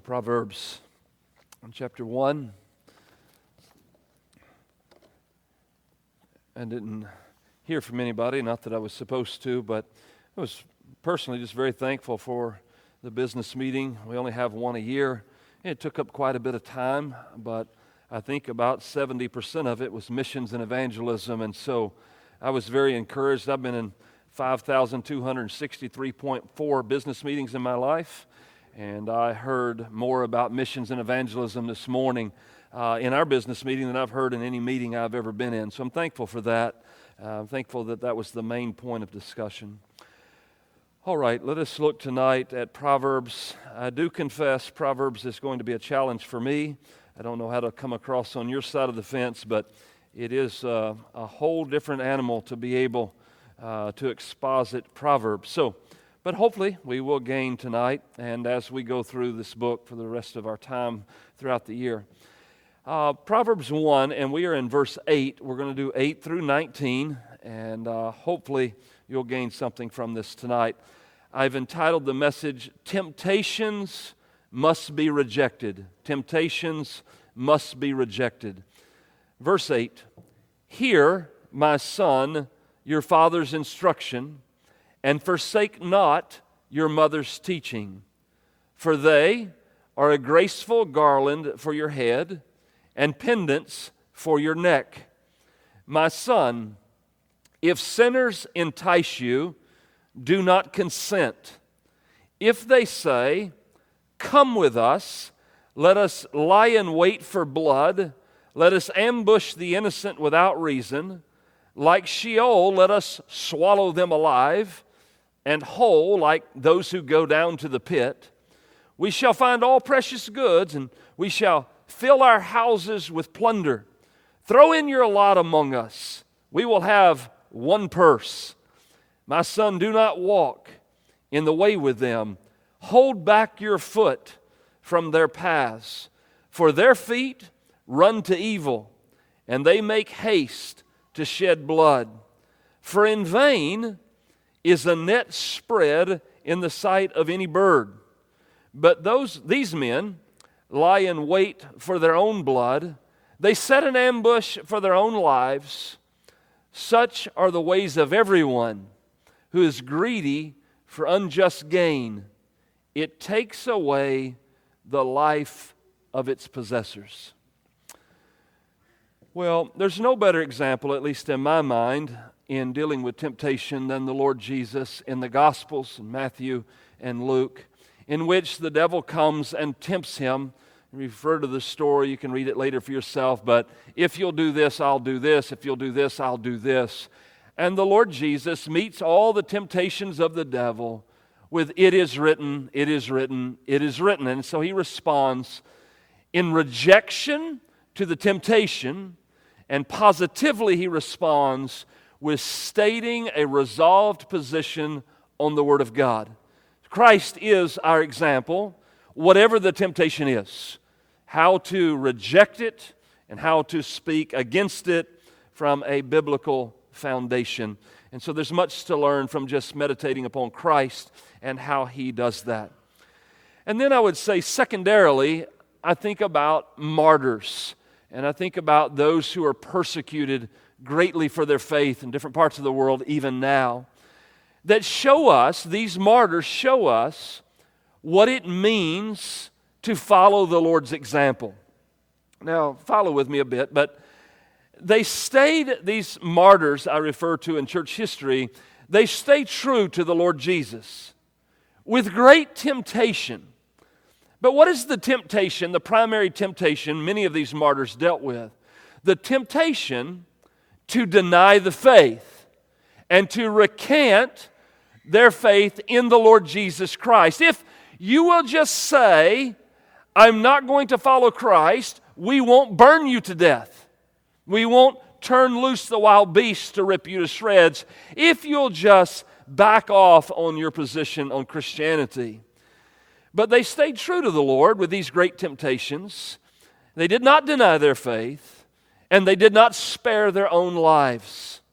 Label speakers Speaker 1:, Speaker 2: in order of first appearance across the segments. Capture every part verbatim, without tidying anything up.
Speaker 1: Proverbs chapter one. I didn't hear from anybody, not that I was supposed to, but I was personally just very thankful for the business meeting. We only have one a year. It took up quite a bit of time, but I think about seventy percent of it was missions and evangelism, and so I was very encouraged. I've been in five thousand two hundred sixty-three point four business meetings in my life, and I heard more about missions and evangelism this morning uh, in our business meeting than I've heard in any meeting I've ever been in. So I'm thankful for that. Uh, I'm thankful that that was the main point of discussion. All right, let us look tonight at Proverbs. I do confess Proverbs is going to be a challenge for me. I don't know how to come across on your side of the fence, but it is uh, a whole different animal to be able uh, to exposit Proverbs. So, but hopefully we will gain tonight, and as we go through this book for the rest of our time throughout the year. Uh, Proverbs one, and we are in verse eight. We're going to do eight through nineteen, and uh, hopefully you'll gain something from this tonight. I've entitled the message, Temptations Must Be Rejected. Temptations Must Be Rejected. Verse eight, Hear, my son, your father's instruction, and forsake not your mother's teaching. For they are a graceful garland for your head, and pendants for your neck. My son, if sinners entice you, do not consent. If they say, Come with us, let us lie in wait for blood, let us ambush the innocent without reason, like Sheol, let us swallow them alive, and whole, like those who go down to the pit. We shall find all precious goods, and we shall fill our houses with plunder. Throw in your lot among us. We will have one purse. My son, do not walk in the way with them. Hold back your foot from their paths. For their feet run to evil, and they make haste to shed blood. For in vain is a net spread in the sight of any bird. But those these men lie in wait for their own blood. They set an ambush for their own lives. Such are the ways of everyone who is greedy for unjust gain. It takes away the life of its possessors. Well, there's no better example, at least in my mind, in dealing with temptation than the Lord Jesus in the Gospels, in Matthew and Luke, in which the devil comes and tempts him. Refer to the story, you can read it later for yourself, but if you'll do this, I'll do this. If you'll do this, I'll do this. And the Lord Jesus meets all the temptations of the devil with, it is written, it is written, it is written. And so he responds in rejection to the temptation, and positively he responds with stating a resolved position on the Word of God. Christ is our example, whatever the temptation is, how to reject it and how to speak against it from a biblical foundation. And so there's much to learn from just meditating upon Christ and how He does that. And then I would say secondarily, I think about martyrs, and I think about those who are persecuted greatly for their faith in different parts of the world even now, that show us, these martyrs show us what it means to follow the Lord's example. Now, follow with me a bit, but they stayed, these martyrs I refer to in church history, they stayed true to the Lord Jesus with great temptation. But what is the temptation, the primary temptation many of these martyrs dealt with? The temptation to deny the faith and to recant their faith in the Lord Jesus Christ. If you will just say, I'm not going to follow Christ, we won't burn you to death. We won't turn loose the wild beasts to rip you to shreds if you'll just back off on your position on Christianity. But they stayed true to the Lord with these great temptations. They did not deny their faith, and they did not spare their own lives.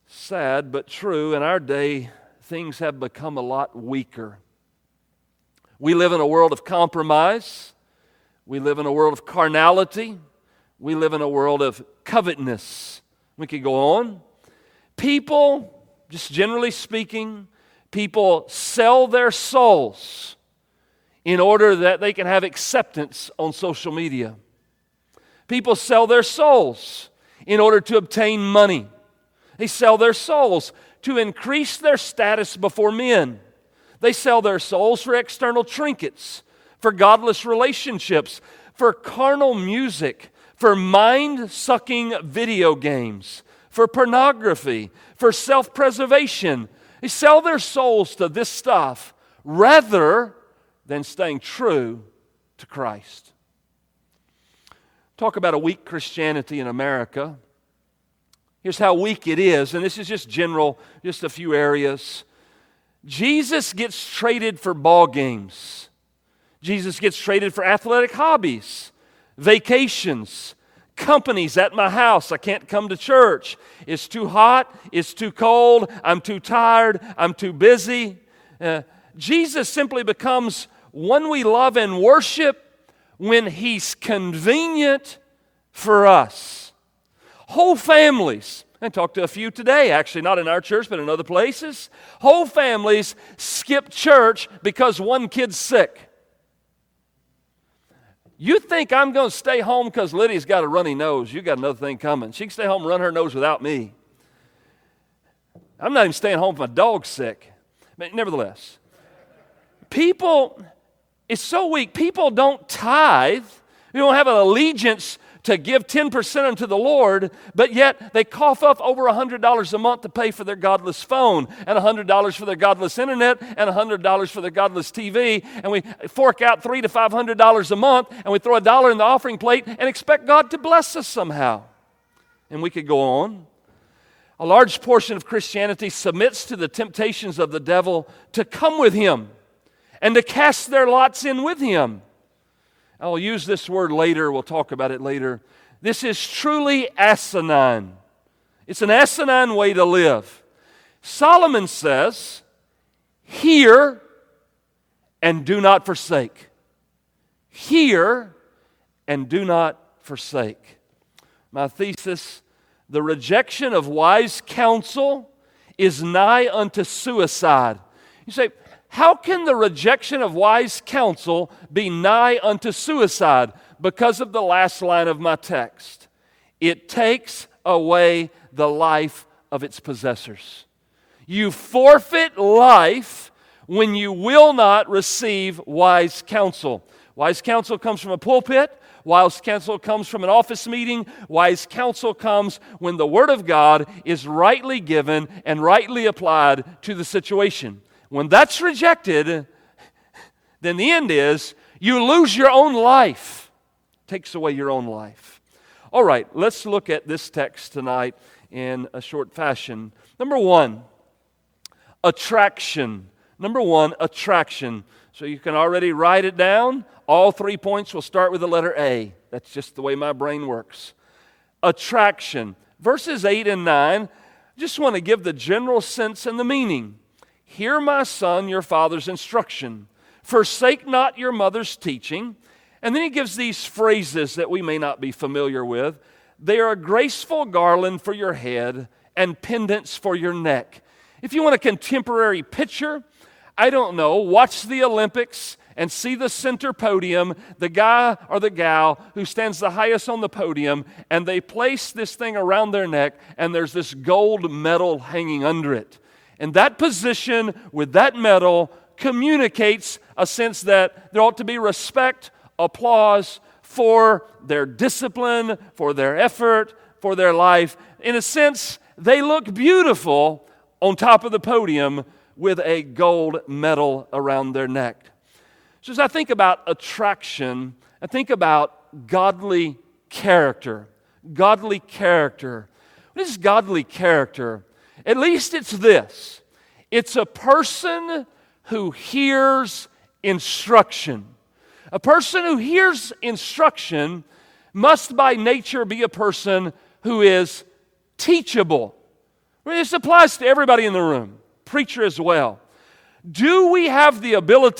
Speaker 1: Sad but true, in our day, things have become a lot weaker. We live in a world of compromise. We live in a world of carnality. We live in a world of covetousness. We could go on. People, just generally speaking, people sell their souls in order that they can have acceptance on social media. People sell their souls in order to obtain money. They sell their souls to increase their status before men. They sell their souls for external trinkets, for godless relationships, for carnal music, for mind-sucking video games, for pornography, for self-preservation. They sell their souls to this stuff rather than staying true to Christ. Talk about a weak Christianity in America. Here's how weak it is, and this is just general, just a few areas. Jesus gets traded for ball games. Jesus gets traded for athletic hobbies, vacations, companies at my house. I can't come to church. It's too hot. It's too cold. I'm too tired. I'm too busy. Uh, Jesus simply becomes one we love and worship when He's convenient for us. Whole families, I talked to a few today, actually not in our church but in other places. Whole families skip church because one kid's sick. You think I'm going to stay home because Lydia's got a runny nose? You got another thing coming. She can stay home and run her nose without me. I'm not even staying home if my dog's sick. But nevertheless, people, it's so weak. People don't tithe. They don't have an allegiance to give ten percent unto the Lord, but yet they cough up over one hundred dollars a month to pay for their godless phone, and one hundred dollars for their godless internet, and one hundred dollars for their godless T V, and we fork out three to five hundred dollars a month, and we throw a dollar in the offering plate and expect God to bless us somehow. And we could go on. A large portion of Christianity submits to the temptations of the devil to come with him and to cast their lots in with him. I'll use this word later. We'll talk about it later. This is truly asinine. It's an asinine way to live. Solomon says, hear and do not forsake. Hear and do not forsake. My thesis, the rejection of wise counsel is nigh unto suicide. You say, how can the rejection of wise counsel be nigh unto suicide? Because of the last line of my text. It takes away the life of its possessors. You forfeit life when you will not receive wise counsel. Wise counsel comes from a pulpit. Wise counsel comes from an office meeting. Wise counsel comes when the Word of God is rightly given and rightly applied to the situation. When that's rejected, then the end is you lose your own life. It takes away your own life. All right, let's look at this text tonight in a short fashion. Number one, attraction. Number one, attraction. So you can already write it down. All three points will start with the letter A. That's just the way my brain works. Attraction. Verses eight and nine, I just want to give the general sense and the meaning. Hear, my son, your father's instruction. Forsake not your mother's teaching. And then he gives these phrases that we may not be familiar with. They are a graceful garland for your head and pendants for your neck. If you want a contemporary picture, I don't know, watch the Olympics and see the center podium, the guy or the gal who stands the highest on the podium, and they place this thing around their neck, and there's this gold medal hanging under it. And that position with that medal communicates a sense that there ought to be respect, applause for their discipline, for their effort, for their life. In a sense, they look beautiful on top of the podium with a gold medal around their neck. So as I think about attraction, I think about godly character. Godly character. What is godly character? At least it's this. It's a person who hears instruction. A person who hears instruction must by nature be a person who is teachable. This applies to everybody in the room, preacher as well. Do we have the ability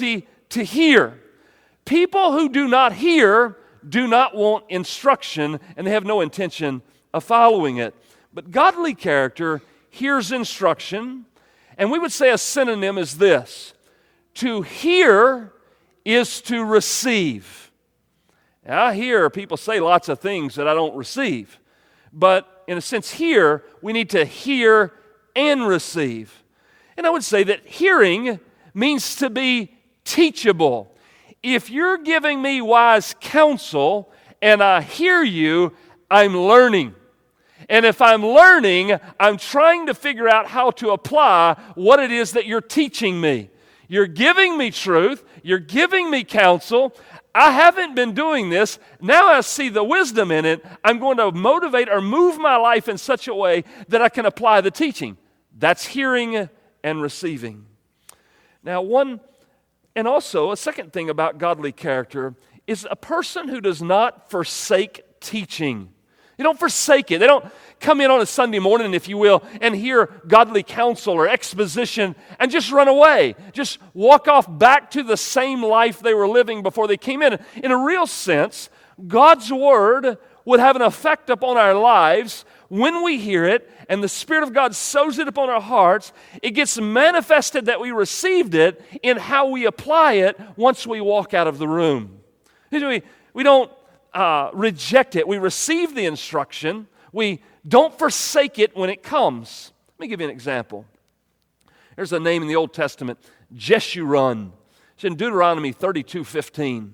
Speaker 1: to hear. People who do not hear do not want instruction, and they have no intention of following it. But godly character hears instruction, and we would say a synonym is this: to hear is to receive. Now, I hear people say lots of things that I don't receive, but in a sense here, we need to hear and receive. And I would say that hearing means to be teachable. If you're giving me wise counsel and I hear you, I'm learning. And if I'm learning, I'm trying to figure out how to apply what it is that you're teaching me. You're giving me truth. You're giving me counsel. I haven't been doing this. Now I see the wisdom in it. I'm going to motivate or move my life in such a way that I can apply the teaching. That's hearing and receiving. Now, one, and also a second thing about godly character is a person who does not forsake teaching. They don't forsake it. They don't come in on a Sunday morning, if you will, and hear godly counsel or exposition and just run away. Just walk off back to the same life they were living before they came in. In a real sense, God's Word would have an effect upon our lives when we hear it, and the Spirit of God sows it upon our hearts. It gets manifested that we received it in how we apply it once we walk out of the room. We, we don't uh, reject it. We receive the instruction. We don't forsake it when it comes. Let me give you an example. There's a name in the Old Testament, Jeshurun. It's in Deuteronomy thirty-two fifteen.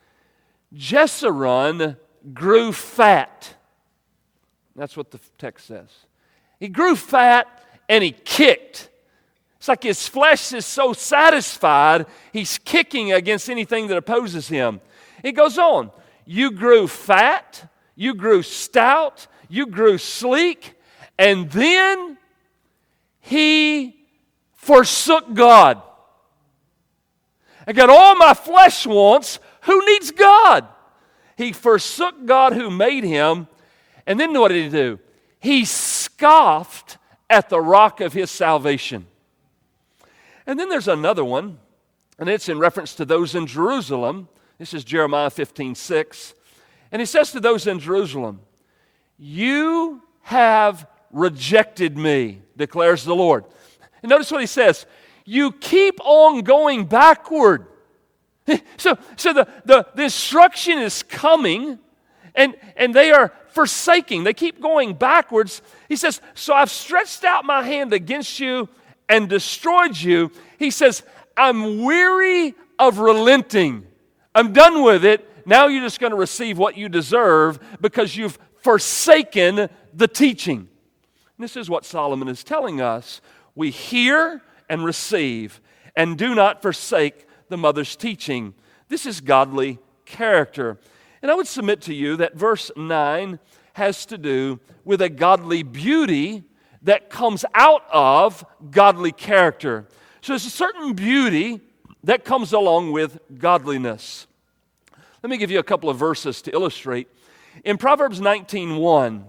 Speaker 1: Jeshurun grew fat. That's what the text says. He grew fat and he kicked. It's like his flesh is so satisfied, he's kicking against anything that opposes him. It goes on. You grew fat, you grew stout, you grew sleek, and then he forsook God. I got all my flesh wants. Who needs God? He forsook God who made him. And then what did he do? He scoffed at the rock of his salvation. And then there's another one, and it's in reference to those in Jerusalem. This is Jeremiah fifteen six. And he says to those in Jerusalem, "You have rejected me, declares the Lord." And notice what he says. You keep on going backward. So, so the, the, the instruction is coming, and, and they are forsaking. They keep going backwards. He says, so I've stretched out my hand against you and destroyed you. He says, I'm weary of relenting. I'm done with it. Now you're just going to receive what you deserve because you've forsaken the teaching. And this is what Solomon is telling us. We hear and receive and do not forsake the mother's teaching. This is godly character. And I would submit to you that verse nine has to do with a godly beauty that comes out of godly character. So there's a certain beauty that comes along with godliness. Let me give you a couple of verses to illustrate. In Proverbs nineteen one,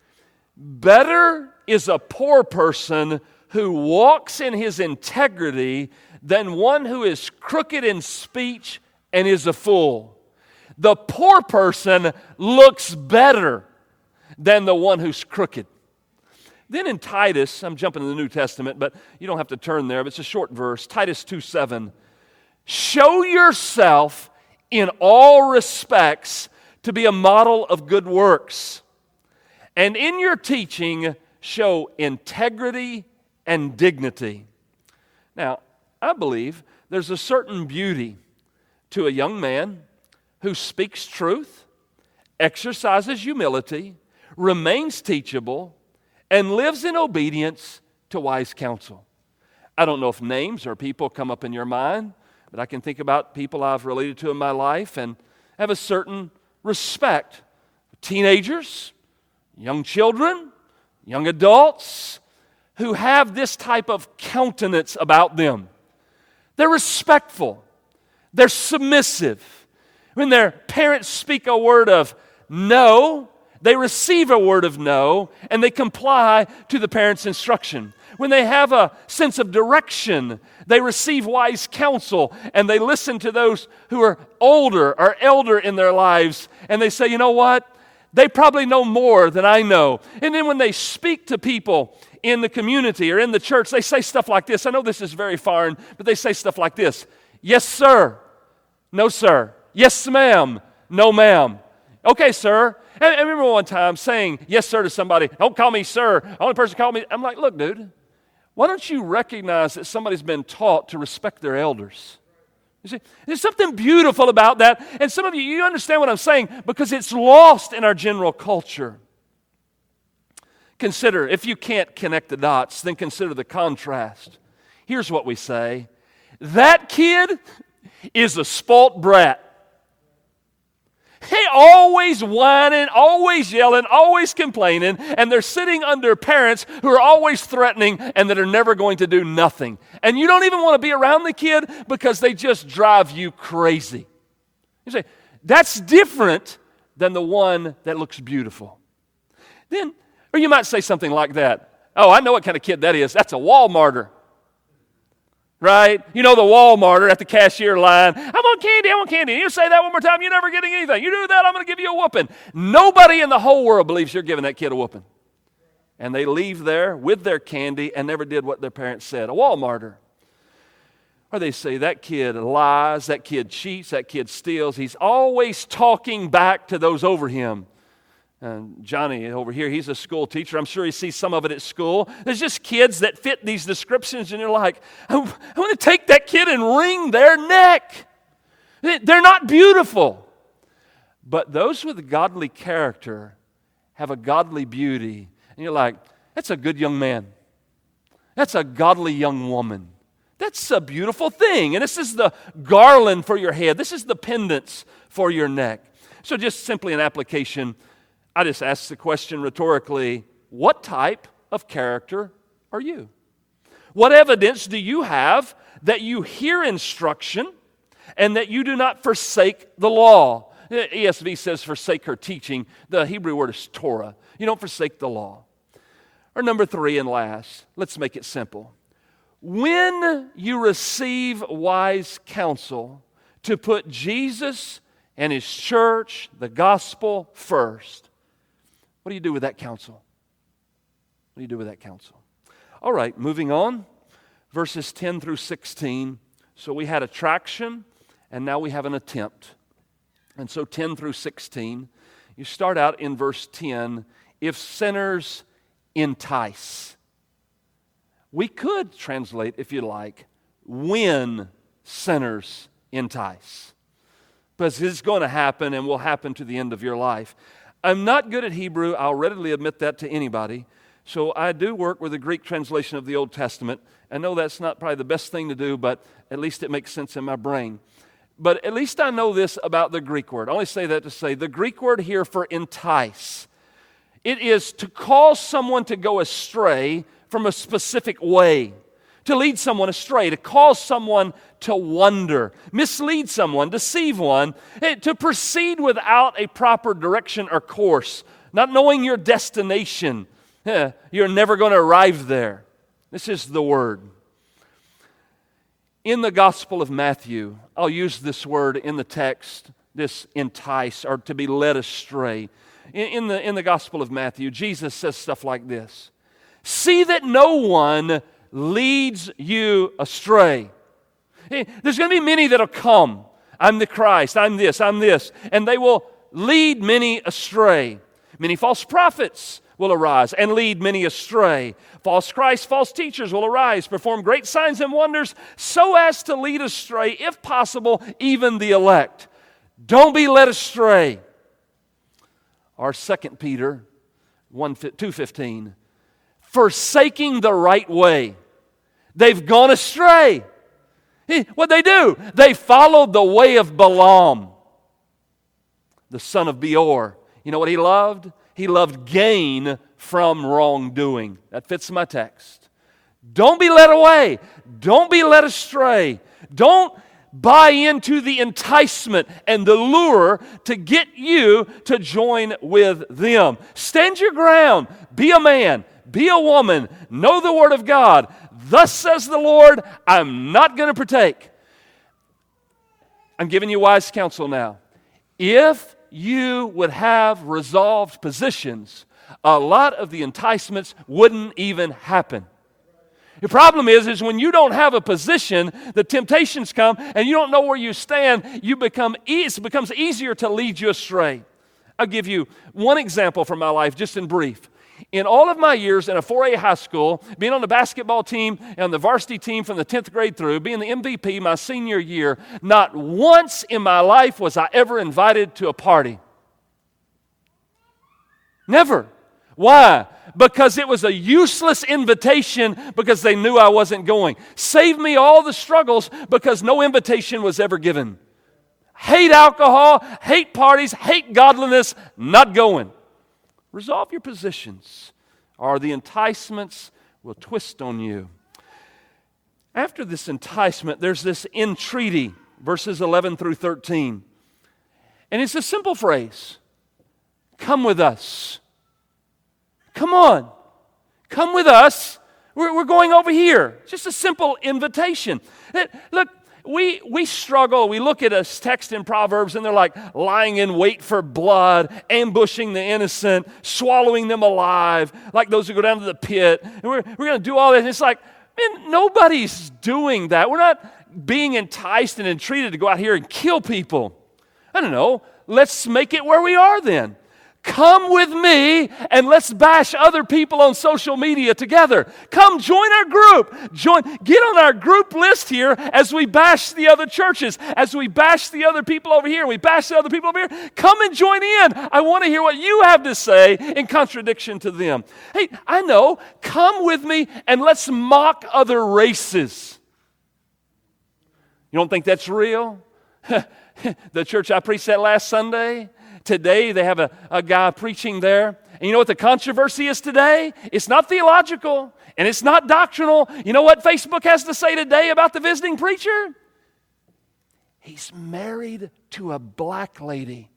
Speaker 1: better is a poor person who walks in his integrity than one who is crooked in speech and is a fool. The poor person looks better than the one who's crooked. Then in Titus, I'm jumping to the New Testament, but you don't have to turn there, but it's a short verse, Titus two seven. Show yourself in all respects to be a model of good works, and in your teaching show integrity and dignity. Now, I believe there's a certain beauty to a young man who speaks truth, exercises humility, remains teachable, and lives in obedience to wise counsel. I don't know if names or people come up in your mind, but I can think about people I've related to in my life and have a certain respect for teenagers, young children, young adults who have this type of countenance about them. They're respectful. They're submissive. When their parents speak a word of no, they receive a word of no, and they comply to the parent's instruction. When they have a sense of direction, they receive wise counsel, and they listen to those who are older or elder in their lives, and they say, you know what? They probably know more than I know. And then when they speak to people in the community or in the church, they say stuff like this. I know this is very foreign, but they say stuff like this. Yes, sir. No, sir. Yes, ma'am. No, ma'am. Okay, sir. I remember one time saying yes, sir to somebody. Don't call me sir. The only person called me. I'm like, look, dude, why don't you recognize that somebody's been taught to respect their elders? You see, there's something beautiful about that. And some of you, you understand what I'm saying because it's lost in our general culture. Consider, if you can't connect the dots, then consider the contrast. Here's what we say. That kid is a spoilt brat. He always whining, always yelling, always complaining, and they're sitting under parents who are always threatening and that are never going to do nothing. And you don't even want to be around the kid because they just drive you crazy. You say, that's different than the one that looks beautiful. Then, or you might say something like that. Oh, I know what kind of kid that is. That's a Walmarter. Right? You know the Walmarter at the cashier line. I want candy, I want candy. You say that one more time, you're never getting anything. You do that, I'm going to give you a whooping. Nobody in the whole world believes you're giving that kid a whooping. And they leave there with their candy and never did what their parents said. A Walmarter. Or they say that kid lies, that kid cheats, that kid steals. He's always talking back to those over him. And Johnny over here, he's a school teacher. I'm sure he sees some of it at school. There's just kids that fit these descriptions, and you're like, I, I want to take that kid and wring their neck. They're not beautiful. But those with a godly character have a godly beauty. And you're like, that's a good young man. That's a godly young woman. That's a beautiful thing. And this is the garland for your head. This is the pendants for your neck. So just simply an application. I just ask the question rhetorically, what type of character are you? What evidence do you have that you hear instruction and that you do not forsake the law? The E S V says forsake her teaching. The Hebrew word is Torah. You don't forsake the law. Or number three and last, let's make it simple. When you receive wise counsel to put Jesus and His church, the gospel first, what do you do with that counsel? What do you do with that counsel? All right, moving on. Verses ten through sixteen. So we had attraction, and now we have an attempt. And so ten through sixteen, you start out in verse ten, if sinners entice. We could translate, if you like, when sinners entice. Because it's going to happen and will happen to the end of your life. I'm not good at Hebrew. I'll readily admit that to anybody. So I do work with the Greek translation of the Old Testament. I know that's not probably the best thing to do, but at least it makes sense in my brain. But at least I know this about the Greek word. I only say that to say the Greek word here for entice, it is to cause someone to go astray from a specific way. To lead someone astray, to cause someone to wander, mislead someone, deceive one, to proceed without a proper direction or course, not knowing your destination. You're never going to arrive there. This is the word. In the Gospel of Matthew, I'll use this word in the text, this entice, or to be led astray. In the, in the Gospel of Matthew, Jesus says stuff like this. See that no one leads you astray. There's going to be many that'll come. I'm the Christ, I'm this, I'm this. And they will lead many astray. Many false prophets will arise and lead many astray. False Christ, false teachers will arise, perform great signs and wonders so as to lead astray, if possible, even the elect. Don't be led astray. Our Second Peter two fifteen. Forsaking the right way. They've gone astray. What'd they do? They followed the way of Balaam, the son of Beor. You know what he loved? He loved gain from wrongdoing. That fits my text. Don't be led away. Don't be led astray. Don't buy into the enticement and the lure to get you to join with them. Stand your ground. Be a man. Be a woman. Know the Word of God. Thus says the Lord, I'm not going to partake. I'm giving you wise counsel now. If you would have resolved positions, a lot of the enticements wouldn't even happen. The problem is, is when you don't have a position, the temptations come, and you don't know where you stand, you become e- it becomes easier to lead you astray. I'll give you one example from my life, just in brief. In all of my years in a four A high school, being on the basketball team and the varsity team from the tenth grade through, being the M V P my senior year, not once in my life was I ever invited to a party. Never. Why? Because it was a useless invitation because they knew I wasn't going. Saved me all the struggles because no invitation was ever given. Hate alcohol, hate parties, hate godliness, not going. Resolve your positions, or the enticements will twist on you. After this enticement, there's this entreaty, verses eleven through thirteen. And it's a simple phrase. Come with us. Come on. Come with us. We're, we're going over here. Just a simple invitation. Look, we, we struggle. We look at a text in Proverbs and they're like lying in wait for blood, ambushing the innocent, swallowing them alive, like those who go down to the pit. And we're, we're going to do all that. And it's like, man, nobody's doing that. We're not being enticed and entreated to go out here and kill people. I don't know. Let's make it where we are then. Come with me and let's bash other people on social media together. Come join our group. Join, get on our group list here as we bash the other churches, as we bash the other people over here, we bash the other people over here. Come and join in. I want to hear what you have to say in contradiction to them. Hey, I know. Come with me and let's mock other races. You don't think that's real? The church I preached at last Sunday, today they have a, a guy preaching there. And you know what the controversy is today? It's not theological and it's not doctrinal. You know what Facebook has to say today about the visiting preacher? He's married to a black lady.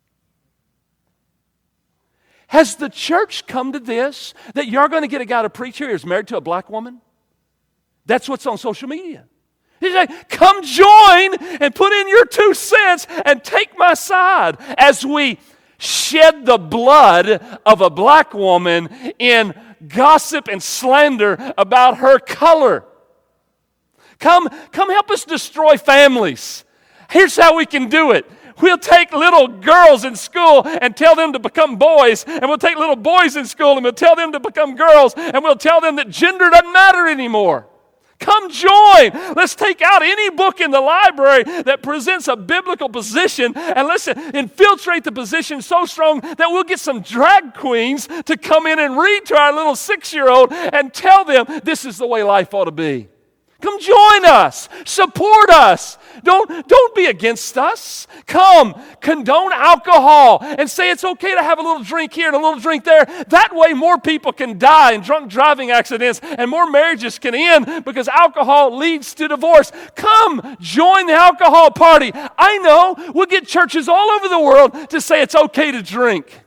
Speaker 1: Has the church come to this, that you're going to get a guy to preach here who's married to a black woman? That's what's on social media. He's like, come join and put in your two cents and take my side as we shed the blood of a black woman in gossip and slander about her color. Come, come help us destroy families. Here's how we can do it. We'll take little girls in school and tell them to become boys, and we'll take little boys in school and we'll tell them to become girls, and we'll tell them that gender doesn't matter anymore. Come join. Let's take out any book in the library that presents a biblical position and let's infiltrate the position so strong that we'll get some drag queens to come in and read to our little six-year-old and tell them this is the way life ought to be. Come join us. Support us. Don't, don't be against us. Come, condone alcohol and say it's okay to have a little drink here and a little drink there. That way more people can die in drunk driving accidents and more marriages can end because alcohol leads to divorce. Come, join the alcohol party. I know we'll get churches all over the world to say it's okay to drink.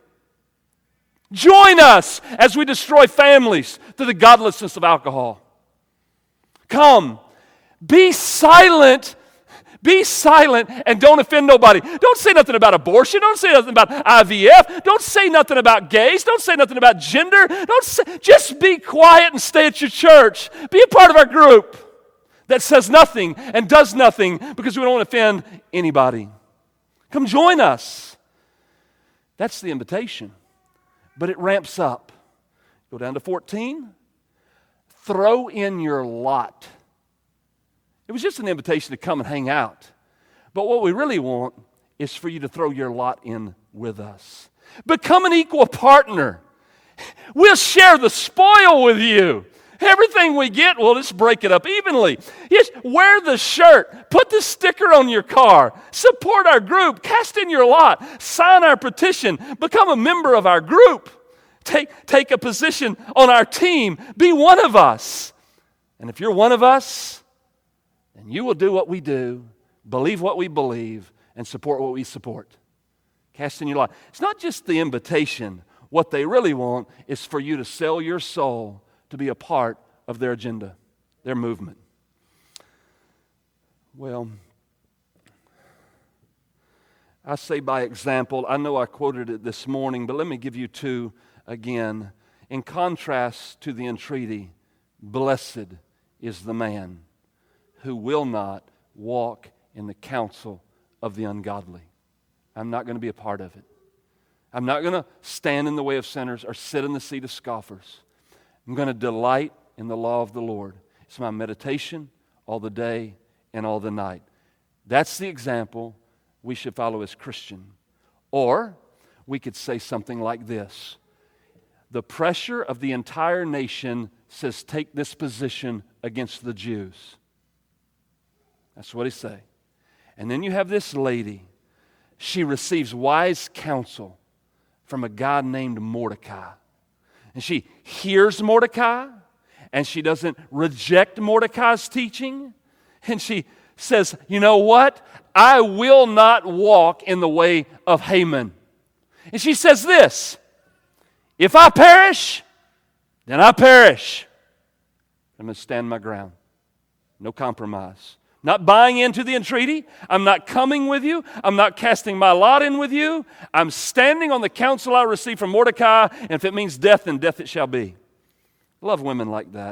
Speaker 1: Join us as we destroy families through the godlessness of alcohol. Come, be silent, be silent and don't offend nobody. Don't say nothing about abortion. Don't say nothing about I V F. Don't say nothing about gays. Don't say nothing about gender. Don't say, just be quiet and stay at your church. Be a part of our group that says nothing and does nothing because we don't want to offend anybody. Come join us. That's the invitation. But it ramps up. Go down to fourteen. Throw in your lot. It was just an invitation to come and hang out. But what we really want is for you to throw your lot in with us. Become an equal partner. We'll share the spoil with you. Everything we get, we'll just break it up evenly. Yes, wear the shirt. Put the sticker on your car. Support our group. Cast in your lot. Sign our petition. Become a member of our group. Take, take a position on our team. Be one of us. And if you're one of us, then you will do what we do. believe what we believe, and support what we support. Cast in your lot. It's not just the invitation. What they really want is for you to sell your soul to be a part of their agenda, their movement. Well, I say by example, I know I quoted it this morning, but let me give you two again. In contrast to the entreaty, blessed is the man who will not walk in the counsel of the ungodly. I'm not going to be a part of it. I'm not going to stand in the way of sinners or sit in the seat of scoffers. I'm going to delight in the law of the Lord. It's my meditation all the day and all the night. That's the example we should follow as Christian. Or we could say something like this. The pressure of the entire nation says, take this position against the Jews. That's what he say. And then you have this lady. She receives wise counsel from a guy named Mordecai. And she hears Mordecai, and she doesn't reject Mordecai's teaching. And she says, you know what? I will not walk in the way of Haman. And she says this, if I perish, then I perish. I'm going to stand my ground. No compromise. Not buying into the entreaty. I'm not coming with you. I'm not casting my lot in with you. I'm standing on the counsel I received from Mordecai, and if it means death, then death it shall be. I love women like that.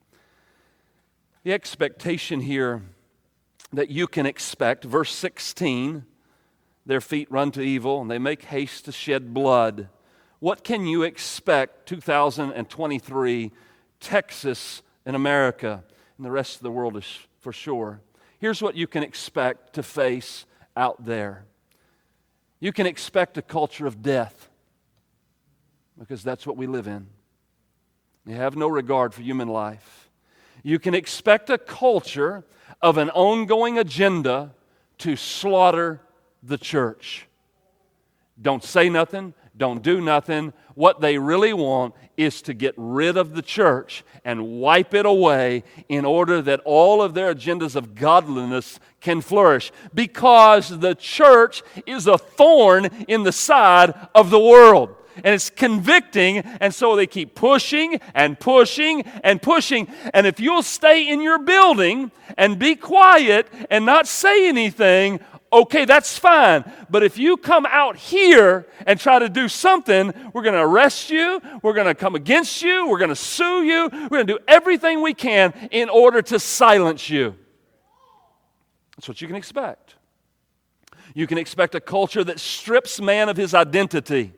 Speaker 1: The expectation here that you can expect, verse sixteen, their feet run to evil, and they make haste to shed blood. What can you expect two thousand twenty-three, Texas and America, and the rest of the world is for sure. Here's what you can expect to face out there. You can expect a culture of death, because that's what we live in. You have no regard for human life. You can expect a culture of an ongoing agenda to slaughter the church. Don't say nothing. Don't do nothing. What they really want is to get rid of the church and wipe it away in order that all of their agendas of godliness can flourish. Because the church is a thorn in the side of the world. And it's convicting, and so they keep pushing and pushing and pushing. And if you'll stay in your building and be quiet and not say anything, okay, that's fine. But if you come out here and try to do something, we're going to arrest you, we're going to come against you, we're going to sue you, we're going to do everything we can in order to silence you. That's what you can expect. You can expect a culture that strips man of his identity.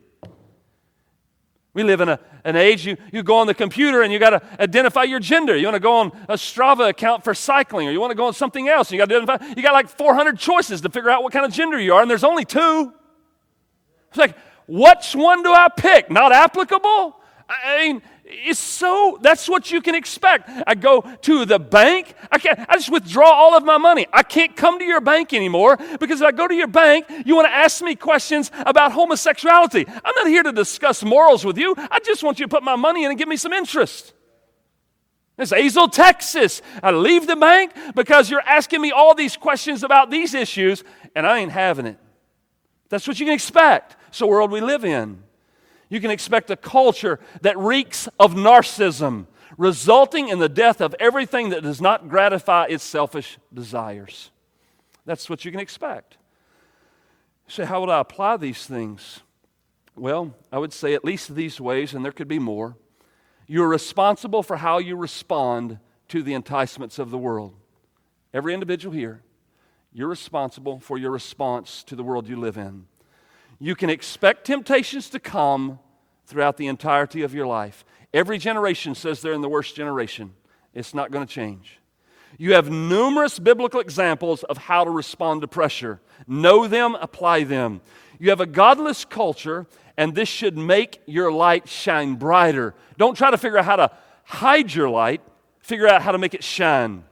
Speaker 1: We live in a, an age, you, you go on the computer and you got to identify your gender. You want to go on a Strava account for cycling, or you want to go on something else. You got to identify, you got like four hundred choices to figure out what kind of gender you are, and there's only two. It's like, which one do I pick? Not applicable? I mean, it's so, that's what you can expect. I go to the bank, I can't, I just withdraw all of my money. I can't come to your bank anymore, because if I go to your bank, you want to ask me questions about homosexuality. I'm not here to discuss morals with you. I just want you to put my money in and give me some interest. It's Azle, Texas. I leave the bank because you're asking me all these questions about these issues, and I ain't having it. That's what you can expect. It's the world we live in. You can expect a culture that reeks of narcissism, resulting in the death of everything that does not gratify its selfish desires. That's what you can expect. You say, how would I apply these things? Well, I would say at least these ways, and there could be more. You're responsible for how you respond to the enticements of the world. Every individual here, you're responsible for your response to the world you live in. You can expect temptations to come throughout the entirety of your life. Every generation says they're in the worst generation. It's not going to change. You have numerous biblical examples of how to respond to pressure. Know them, apply them. You have a godless culture, and this should make your light shine brighter. Don't try to figure out how to hide your light. Figure out how to make it shine.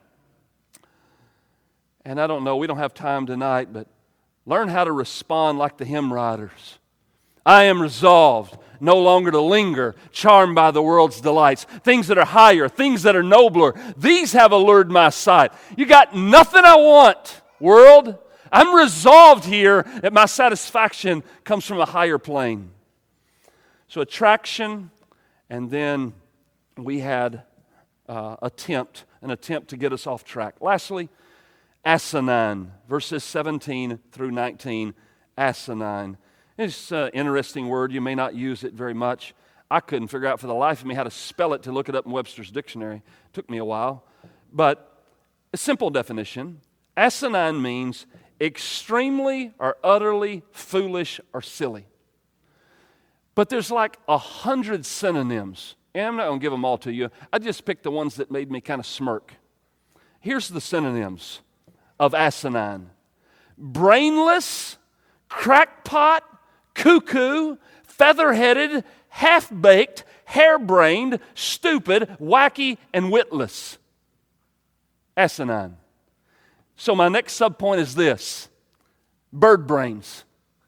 Speaker 1: And I don't know, we don't have time tonight, but learn how to respond like the hymn writers. I am resolved no longer to linger, charmed by the world's delights. Things that are higher, things that are nobler, these have allured my sight. You got nothing I want world. I'm resolved here that my satisfaction comes from a higher plane. So attraction, and then we had uh, attempt, an attempt to get us off track. Lastly, asinine, verses seventeen through nineteen, asinine. It's an interesting word. You may not use it very much. I couldn't figure out for the life of me how to spell it to look it up in Webster's dictionary. It took me a while. But a simple definition, asinine means extremely or utterly foolish or silly. But there's like a hundred synonyms, and I'm not going to give them all to you. I just picked the ones that made me kind of smirk. Here's the synonyms of asinine: brainless, crackpot, cuckoo, feather-headed, half-baked, harebrained, stupid, wacky, and witless. Asinine. So my next subpoint is this: bird brains.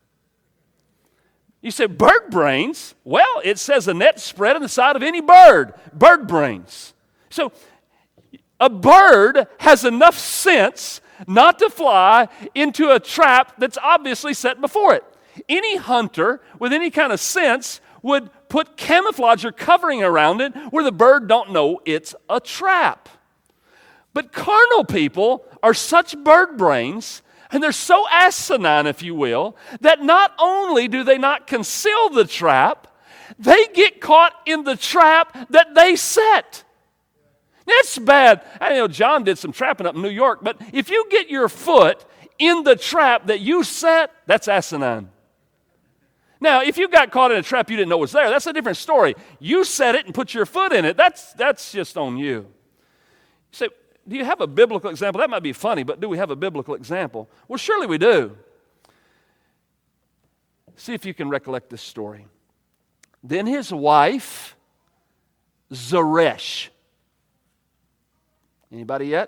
Speaker 1: You say, bird brains? Well, it says a net spread on the side of any bird. Bird brains. So a bird has enough sense not to fly into a trap that's obviously set before it. Any hunter with any kind of sense would put camouflage or covering around it where the bird don't know it's a trap. But carnal people are such bird brains, and they're so asinine, if you will, that not only do they not conceal the trap, they get caught in the trap that they set. That's bad. I know John did some trapping up in New York, but if you get your foot in the trap that you set, that's asinine. Now, if you got caught in a trap you didn't know was there, that's a different story. You set it and put your foot in it. That's, that's just on you. You say, do you have a biblical example? That might be funny, but do we have a biblical example? Well, surely we do. See if you can recollect this story. Then his wife, Zeresh. Anybody yet?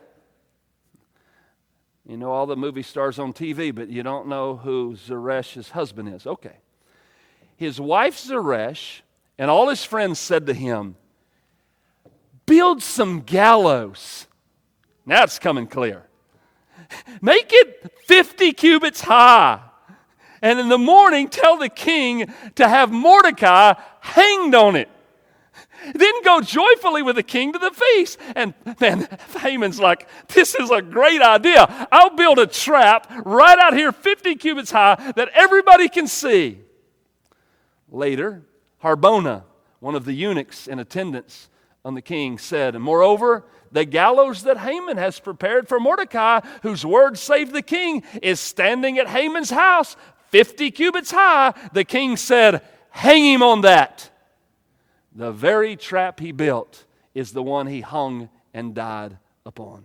Speaker 1: You know all the movie stars on T V, but you don't know who Zeresh's husband is. Okay. His wife Zeresh and all his friends said to him, build some gallows. Now it's coming clear. Make it fifty cubits high. And in the morning, tell the king to have Mordecai hanged on it. Then go joyfully with the king to the feast. And man, Haman's like, this is a great idea. I'll build a trap right out here fifty cubits high that everybody can see. Later, Harbona, one of the eunuchs in attendance on the king, said, and moreover, the gallows that Haman has prepared for Mordecai, whose word saved the king, is standing at Haman's house, fifty cubits high. The king said, hang him on that. The very trap he built is the one he hung and died upon.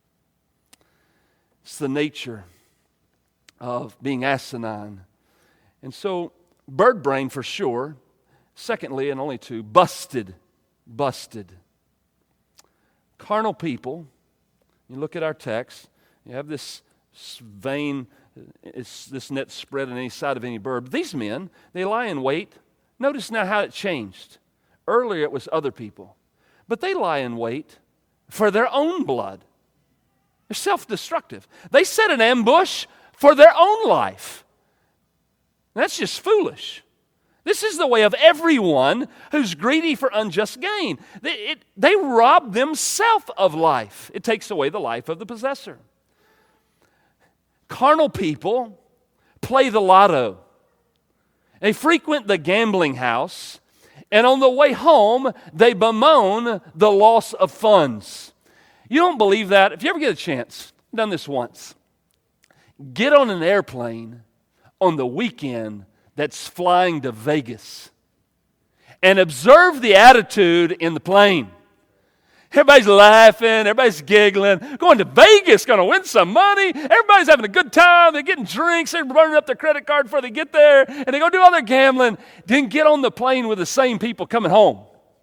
Speaker 1: It's the nature of being asinine. And so, bird brain for sure. Secondly, and only two, busted. Busted. Carnal people, you look at our text, you have this vein, it's this net spread on any side of any bird. But these men, they lie in wait. Notice now how it changed. Earlier it was other people. But they lie in wait for their own blood. They're self-destructive. They set an ambush for their own life. That's just foolish. This is the way of everyone who's greedy for unjust gain. They, it, they rob themselves of life. It takes away the life of the possessor. Carnal people play the lotto. They frequent the gambling house, and on the way home, they bemoan the loss of funds. You don't believe that? If you ever get a chance, I've done this once. Get on an airplane on the weekend that's flying to Vegas and observe the attitude in the plane. Everybody's laughing, everybody's giggling, going to Vegas, going to win some money. Everybody's having a good time. They're getting drinks. They're burning up their credit card before they get there, and they go do all their gambling. Then get on the plane with the same people coming home.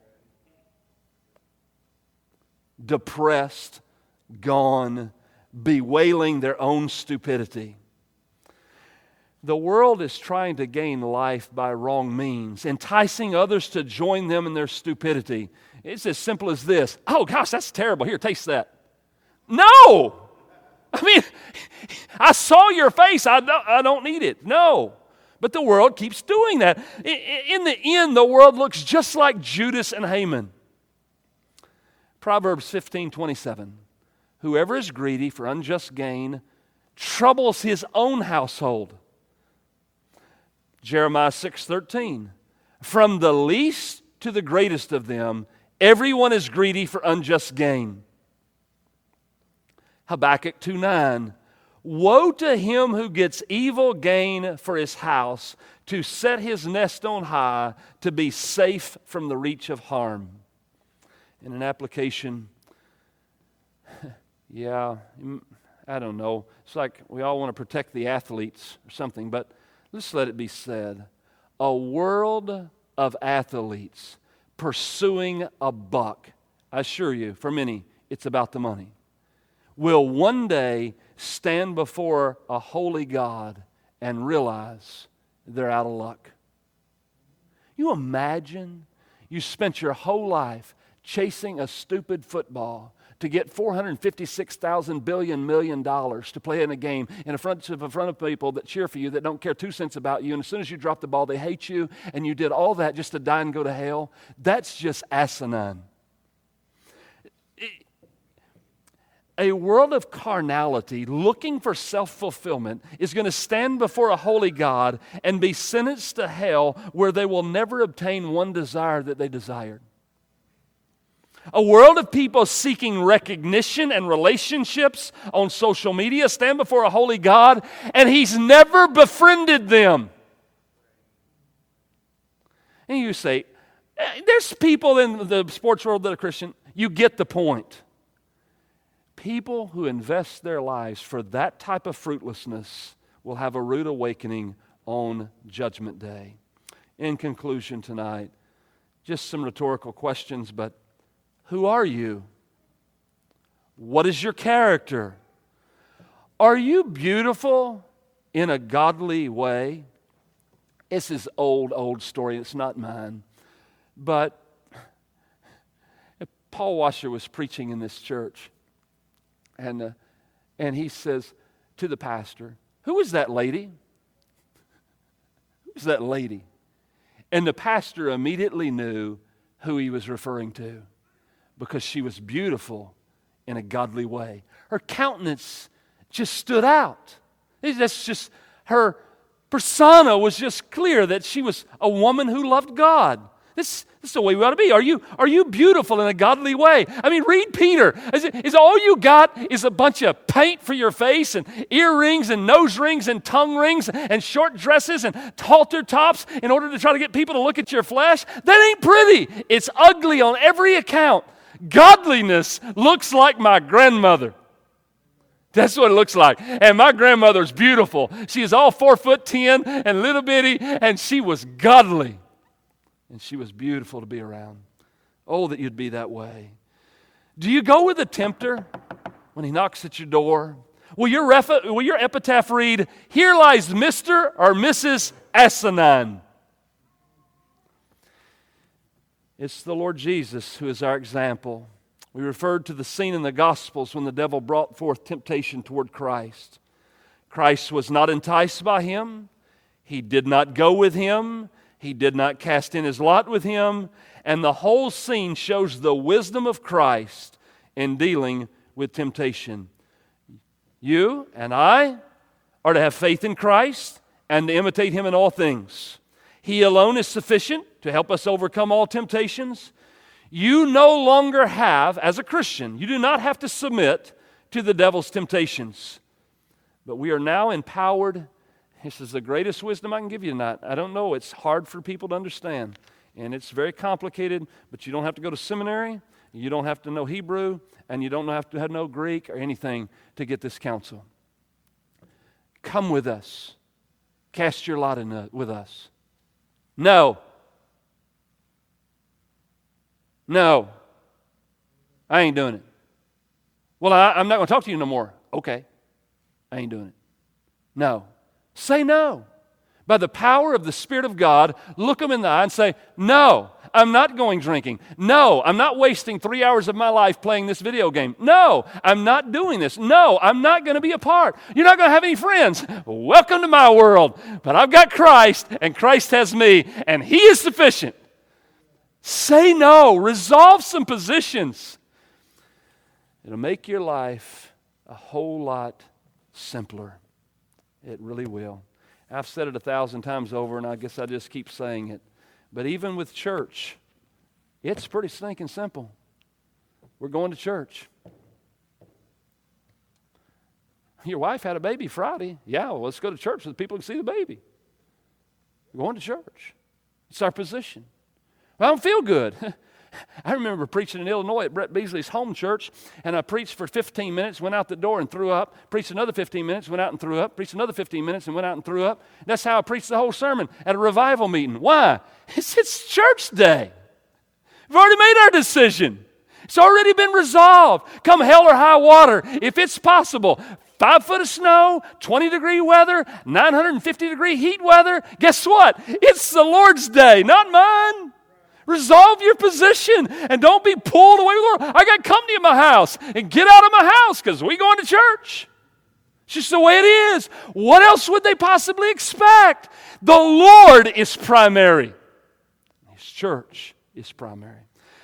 Speaker 1: Depressed, gone, bewailing their own stupidity. The world is trying to gain life by wrong means, enticing others to join them in their stupidity. It's as simple as this. Oh, gosh, that's terrible. Here, taste that. No! I mean, I saw your face. I don't, I don't need it. No. But the world keeps doing that. In the end, the world looks just like Judas and Haman. Proverbs fifteen twenty-seven. Whoever is greedy for unjust gain troubles his own household. Jeremiah six thirteen. From the least to the greatest of them, everyone is greedy for unjust gain. Habakkuk two nine. Woe to him who gets evil gain for his house, to set his nest on high, to be safe from the reach of harm. In an application, yeah, I don't know. It's like we all want to protect the athletes or something, but let's let it be said. A world of athletes pursuing a buck, I assure you, for many, it's about the money, will one day stand before a holy God and realize they're out of luck. You imagine you spent your whole life chasing a stupid football to get four hundred fifty-six thousand billion million dollars to play in a game in front of, in front of people that cheer for you, that don't care two cents about you, and as soon as you drop the ball, they hate you, and you did all that just to die and go to hell. That's just asinine. A world of carnality looking for self-fulfillment is going to stand before a holy God and be sentenced to hell where they will never obtain one desire that they desired. A world of people seeking recognition and relationships on social media stand before a holy God and He's never befriended them. And you say, there's people in the sports world that are Christian. You get the point. People who invest their lives for that type of fruitlessness will have a rude awakening on Judgment Day. In conclusion tonight, just some rhetorical questions, but who are you? What is your character? Are you beautiful in a godly way? This is old, old story. It's not mine. But Paul Washer was preaching in this church. And, uh, and he says to the pastor, who is that lady? Who's that lady? And the pastor immediately knew who he was referring to because she was beautiful in a godly way. Her countenance just stood out. That's just, her persona was just clear that she was a woman who loved God. This, this is the way we ought to be. Are you, are you beautiful in a godly way? I mean, read Peter. Is, it, is all you got is a bunch of paint for your face and earrings and nose rings and tongue rings and short dresses and halter tops in order to try to get people to look at your flesh? That ain't pretty. It's ugly on every account. Godliness looks like my grandmother. That's what it looks like. And my grandmother's beautiful. She is all four foot ten and little bitty, and she was godly. And she was beautiful to be around. Oh, that you'd be that way. Do you go with the tempter when he knocks at your door? Will your, ref- will your epitaph read, here lies Mister or Missus Asinine? It's the Lord Jesus who is our example. We referred to the scene in the Gospels when the devil brought forth temptation toward Christ. Christ was not enticed by him. He did not go with him. He did not cast in his lot with him. And the whole scene shows the wisdom of Christ in dealing with temptation. You and I are to have faith in Christ and to imitate Him in all things. He alone is sufficient to help us overcome all temptations. You no longer have, as a Christian, you do not have to submit to the devil's temptations. But we are now empowered. This is the greatest wisdom I can give you tonight. I don't know. It's hard for people to understand. And it's very complicated, but you don't have to go to seminary. You don't have to know Hebrew, and you don't have to know Greek or anything to get this counsel. Come with us. Cast your lot in, uh, with us. No. No. I ain't doing it. Well, I, I'm not going to talk to you no more. Okay. I ain't doing it. No. Say no. By the power of the Spirit of God, look them in the eye and say, no, I'm not going drinking. No, I'm not wasting three hours of my life playing this video game. No, I'm not doing this. No, I'm not going to be a part. You're not going to have any friends. Welcome to my world. But I've got Christ, and Christ has me, and He is sufficient. Say no. Resolve some positions. It'll make your life a whole lot simpler. It really will. I've said it a thousand times over, and I guess I just keep saying it. But even with church, it's pretty stinking simple. We're going to church. Your wife had a baby Friday. Yeah, well, let's go to church so the people can see the baby. We're going to church. It's our position. Well, I don't feel good. I remember preaching in Illinois at Brett Beasley's home church, and I preached for fifteen minutes, went out the door and threw up, preached another fifteen minutes, went out and threw up, preached another fifteen minutes and went out and threw up. That's how I preached the whole sermon at a revival meeting. Why? It's, it's church day. We've already made our decision. It's already been resolved. Come hell or high water, if it's possible, five foot of snow, twenty degree weather, nine hundred fifty degree heat weather, guess what? It's the Lord's day, not mine. Resolve your position and don't be pulled away with the Lord. I got company in my house, and get out of my house because we going to church. It's just the way it is. What else would they possibly expect? The Lord is primary. His church is primary.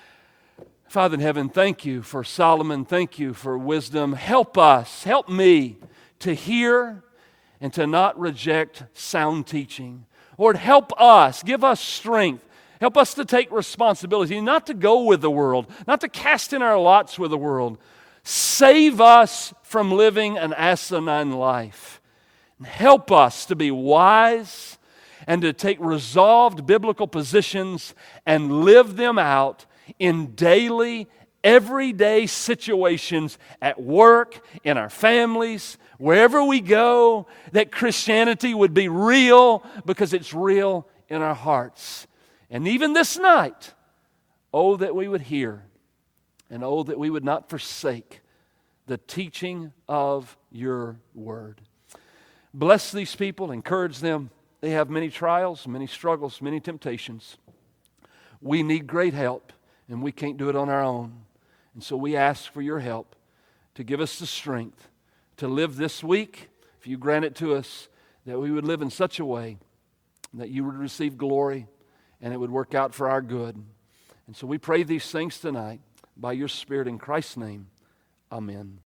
Speaker 1: Father in heaven, thank you for Solomon. Thank you for wisdom. Help us, help me to hear and to not reject sound teaching. Lord, help us, give us strength. Help us to take responsibility, not to go with the world, not to cast in our lots with the world. Save us from living an asinine life. Help us to be wise and to take resolved biblical positions and live them out in daily, everyday situations at work, in our families, wherever we go, that Christianity would be real because it's real in our hearts. And even this night, oh, that we would hear, and oh, that we would not forsake the teaching of your word. Bless these people, encourage them. They have many trials, many struggles, many temptations. We need great help, and we can't do it on our own. And so we ask for your help to give us the strength to live this week, if you grant it to us, that we would live in such a way that you would receive glory and it would work out for our good. And so we pray these things tonight by your Spirit in Christ's name. Amen.